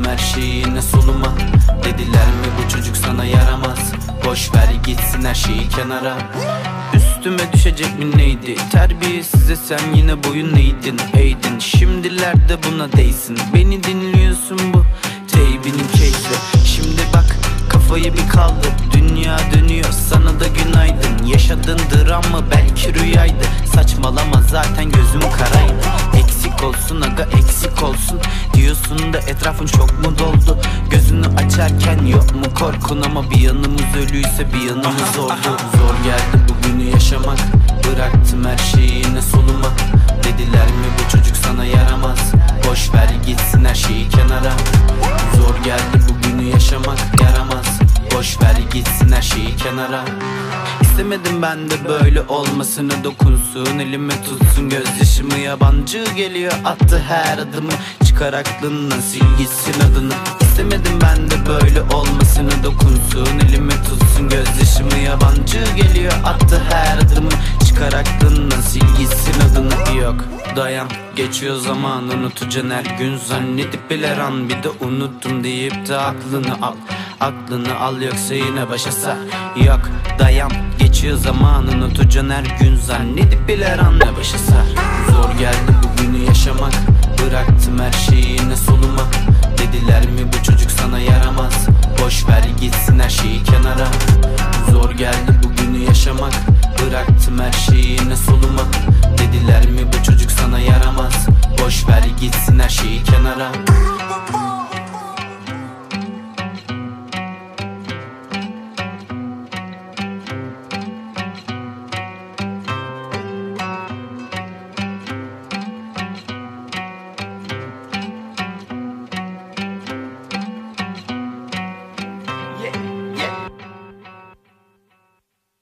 her şeyi yine soluma. Dediler mi bu çocuk sana yaramaz, boş ver gitsin her şeyi kenara. Üstüme düşecek mi neydi, terbiyesize sen yine boyun eğdin. Şimdilerde buna değsin, beni dinliyorsun bu teybinin keyfi. Şimdi bak kafayı bir kaldır, dünya dönüyor sana da günaydın. Yaşadığın dram mı belki rüyaydı, saçmalama zaten gözüm karaydı. Eksik olsun aga eksik olsun diyorsun da etrafın çok mu doldu? Gözünü açarken yok mu korkun, ama bir yanımız ölüyse bir yanımız oldu. Zor geldi bugünü yaşamak, bıraktım her şeyi yine soluma. Dediler mi bu çocuk sana yaramaz, boş ver gitsin her şeyi kenara. Zor geldi bugünü yaşamak, yaramaz, boş ver gitsin her şeyi kenara. İstemedim ben de böyle olmasını, dokunsun elime tutsun gözyaşımı. Yabancı geliyor attı her adımı, çıkar aklından sil gitsin adını. İstemedim ben de böyle olmasını, dokunsun elime tutsun gözyaşımı. Yabancı geliyor attı her adımı, çıkar aklından sil gitsin adını. Yok dayan geçiyor zaman, unutacaksın her gün zannedip biler an. Bir de unuttum deyip de aklını al yoksa yine başa sar. Yok dayan geçiyor zaman, unutacaksın her gün zannedip biler an ne başa sar. Zor geldi bugünü yaşamak, bıraktım her şeyi yine soluma. Dediler mi bu çocuk sana yaramaz, boş ver gitsin her şeyi kenara. Zor geldi bugünü yaşamak, bıraktım her şeyi yine soluma. Dediler mi bu çocuk sana yaramaz, boş ver gitsin her şeyi kenara.